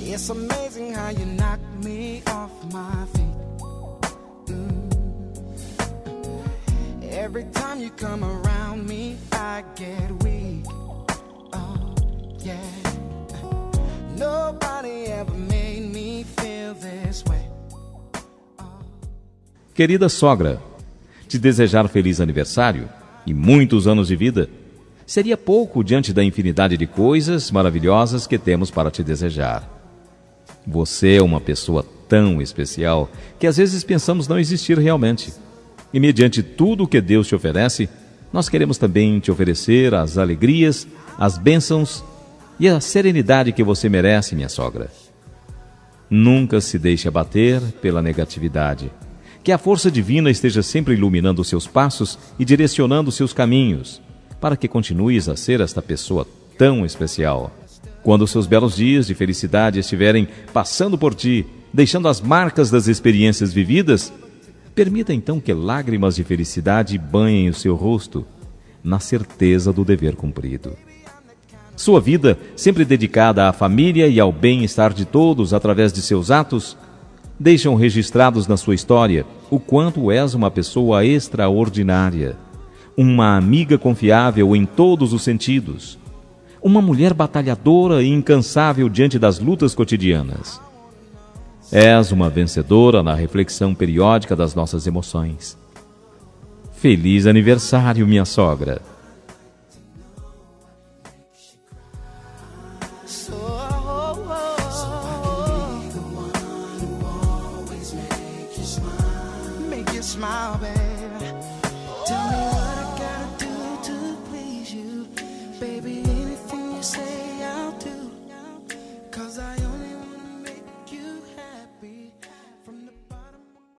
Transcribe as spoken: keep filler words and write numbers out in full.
It's amazing how you knock me off my feet. Mm. Every time you come around me, I get weak. Oh, yeah. Nobody ever made me feel this way. Oh. Querida sogra, te desejar feliz aniversário e muitos anos de vida seria pouco diante da infinidade de coisas maravilhosas que temos para te desejar. Você é uma pessoa tão especial que às vezes pensamos não existir realmente. E mediante tudo o que Deus te oferece, nós queremos também te oferecer as alegrias, as bênçãos e a serenidade que você merece, minha sogra. Nunca se deixe abater pela negatividade. Que a força divina esteja sempre iluminando os seus passos e direcionando os seus caminhos, para que continues a ser esta pessoa tão especial. Quando os seus belos dias de felicidade estiverem passando por ti, deixando as marcas das experiências vividas, permita então que lágrimas de felicidade banhem o seu rosto, na certeza do dever cumprido. Sua vida, sempre dedicada à família e ao bem-estar de todos através de seus atos, deixam registrados na sua história o quanto és uma pessoa extraordinária, uma amiga confiável em todos os sentidos, uma mulher batalhadora e incansável diante das lutas cotidianas. És uma vencedora na reflexão periódica das nossas emoções. Feliz aniversário, minha sogra! Smile, baby. Tell me what I gotta do to please you, baby. Anything you say, I'll do. 'Cause I